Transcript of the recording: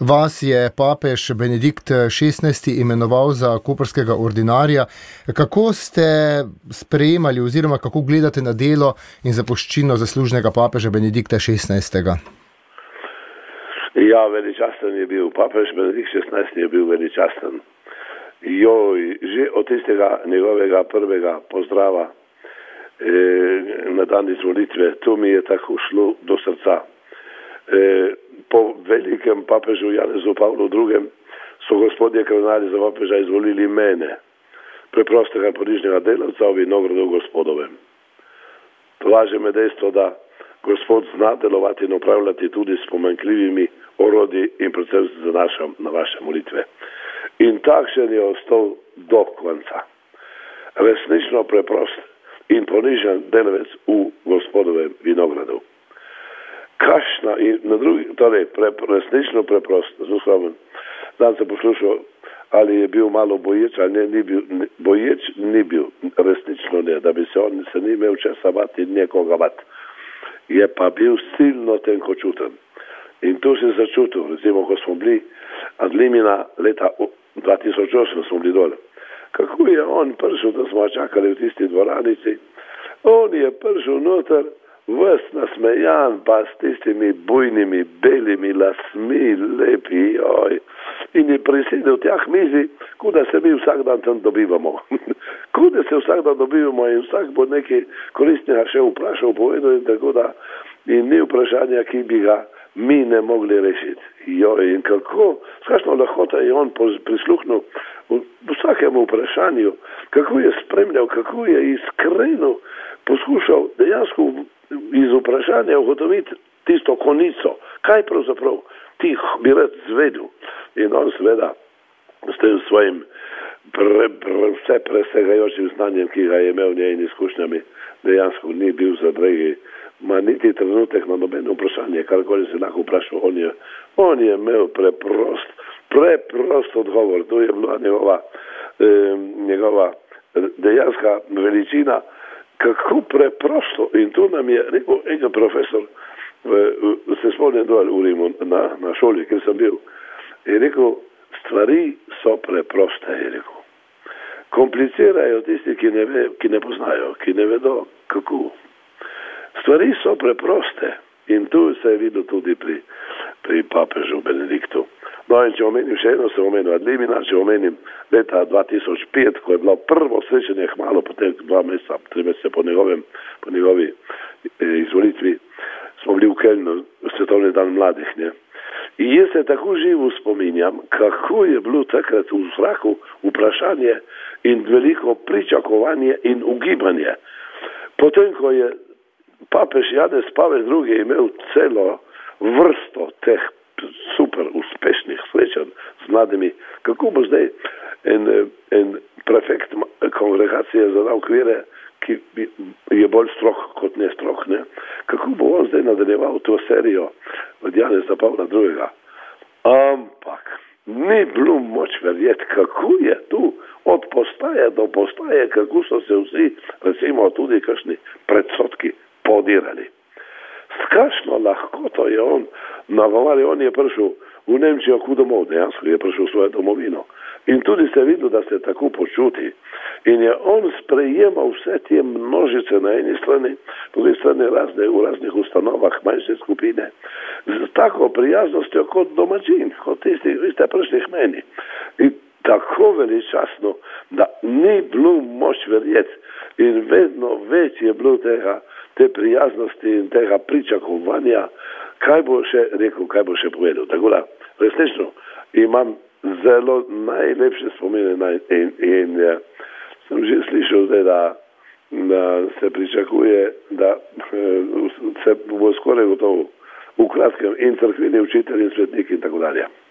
Vas je papež Benedikt XVI imenoval za koprskega ordinarja. Kako ste sprejemali oziroma kako gledate na delo in zapuščino zaslužnega papeža Benedikta XVI? Ja, veličasten je bil. Papež Benedikt XVI je bil veličasten. Že od tistega njegovega prvega pozdrava na dan izvolitve, to mi je tako šlo do srca. Po velikem papežu Janezu Pavlu II. So gospodje kardinali za papeža izvolili mene, preprostega ponižnega delavca v vinogradu gospodovem. Tolaže me dejstvo, da Gospod zna delovati in upravljati tudi s pomanjkljivimi orodji in predvsem na vaše molitve. In takšen je ostal do konca. Resnično preprost in ponižen delavec v gospodovem vinogradu. Kašna in na drugi, torej resnično preprost, zelo skromen. Dan se poslušal, ali je bil malo boječ, ali ne, ni bil. Boječ ni bil, resnično ne, da bi se on se ni imel česa bati in nekoga bati. Je pa bil silno tenkočuten. In tu si začutil, recimo, ko smo bili ad limina leta 2008 smo bili dole. Kako je on prišel, da smo čakali v tisti dvoranici? On je prišel noter, ves nasmejan, pa s tistimi bujnimi, belimi lasmi, lepi, in je prisedel tjah mizi, kuda se mi vsak dan tam dobivamo. Kuda se vsak dan dobivamo in vsak bo nekaj koristnega še vprašal, povedal in tako da, in ni vprašanja, ki bi ga mi ne mogli rešiti. In kako, s kakšno lahkota je on prisluhnil vsakemu vprašanju, kako je spremljal, kako je iskreno poskušal dejansko iz vprašanja ugotoviti tisto konico, kaj pravzaprav ti bi rad zvedel. In on seveda s tem svojim vse presegajočim znanjem, ki ga je imel in izkušnjami, dejansko ni bil zadregi, ma niti trenutek na nobeno vprašanje, karkoli se lahko vprašal, on je imel preprost odgovor. To je bila njegova dejanska veličina, kako preprosto. In tu nam je rekel en profesor, se spomnim dol v Rimu na šoli, kjer sem bil, je rekel, stvari so preproste, je rekel. Komplicirajo tisti, ki ne poznajo, ki ne vedo kako. Stvari so preproste in tu se je videl tudi pri papežu Benediktu. No in če omenim še eno, sem omenil ad limina, če omenim leta 2005, ko je bilo prvo srečanje hmalo, potem 2 meseca, 3 mesece po njegovi izvolitvi, smo bili v Kölnu, svetovni dan mladih, ne. In jaz se tako živo spominjam, kako je bilo takrat v zraku vprašanje in veliko pričakovanje in ugibanje. Potem, ko je papež Janez Pavel II. Imel celo vrsto teh super uspešnih srečanj z mladimi, kako bo zdaj en prefekt kongregacije za nauk vere, ki je bolj strog kot ne strog, ne? Kako bo on zdaj nadaljeval to serijo od Janeza Pavla II. Ampak ni bilo moč verjeti, kako je tu od postaje do postaje, kako so se vsi, recimo tudi kakšni predsodki podirali. S kakšno lahkoto je on nagovarjal, on je prišel v Nemčijo kot domov, dejansko je prišel v svojo domovino. In tudi se videl, da se tako počuti. In je on sprejemal vse te množice na eni strani, po drugi strani v raznih ustanovah, manjše skupine, z tako prijaznostjo kot domačin, kot tisti, vi ste prišli k meni. In tako veličasno, da ni bilo moč verjeti. In vedno več je bilo te prijaznosti in tega pričakovanja, kaj bo še rekel, kaj bo še povedal. Tako da, resnično, imam zelo najlepše spomine in sem že slišal zdaj, da se pričakuje, da se bo skoraj gotovo v kratkem in crkveni učitelj in svetnik in tako dalje.